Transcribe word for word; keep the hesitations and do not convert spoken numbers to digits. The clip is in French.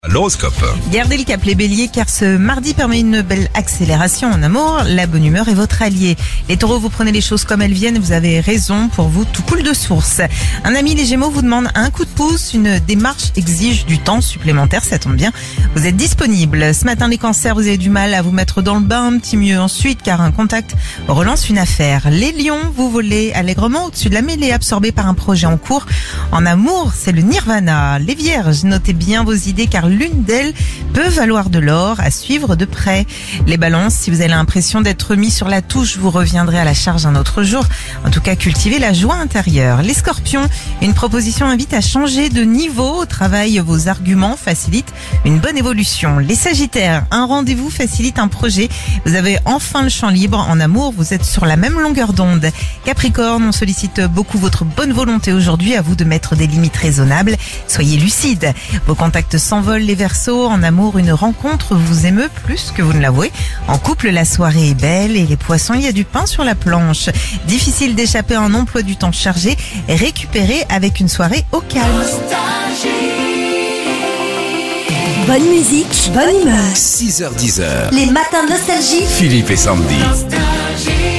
l'horoscope. Gardez le cap les béliers car ce mardi permet une belle accélération en amour. La bonne humeur est votre allié. Les taureaux, vous prenez les choses comme elles viennent, vous avez raison, pour vous tout coule de source. Un ami les gémeaux vous demande un coup de pouce, une démarche exige du temps supplémentaire, ça tombe bien. Vous êtes disponible. Ce matin les cancers, vous avez du mal à vous mettre dans le bain, un petit mieux ensuite car un contact relance une affaire. Les lions, vous volez allègrement au-dessus de la mêlée absorbée par un projet en cours. En amour, c'est le nirvana. Les vierges, notez bien vos idées car l'une d'elles peut valoir de l'or à suivre de près. Les balances, si vous avez l'impression d'être mis sur la touche, vous reviendrez à la charge un autre jour. En tout cas, cultivez la joie intérieure. Les scorpions, une proposition invite à changer de niveau au travail. Vos arguments facilitent une bonne évolution. Les sagittaires, un rendez-vous facilite un projet. Vous avez enfin le champ libre. En amour, vous êtes sur la même longueur d'onde. Capricorne, on sollicite beaucoup votre bonne volonté aujourd'hui. À vous de mettre des limites raisonnables. Soyez lucide. Vos contacts s'envolent les Verseaux. En amour, une rencontre vous émeut plus que vous ne l'avouez. En couple, la soirée est belle et les poissons, il y a du pain sur la planche. Difficile d'échapper à un emploi du temps chargé. Récupérez avec une soirée au calme. Bonne musique, bonne humeur. six heures dix. Les matins nostalgie. Philippe et Sandy. Nostalgie.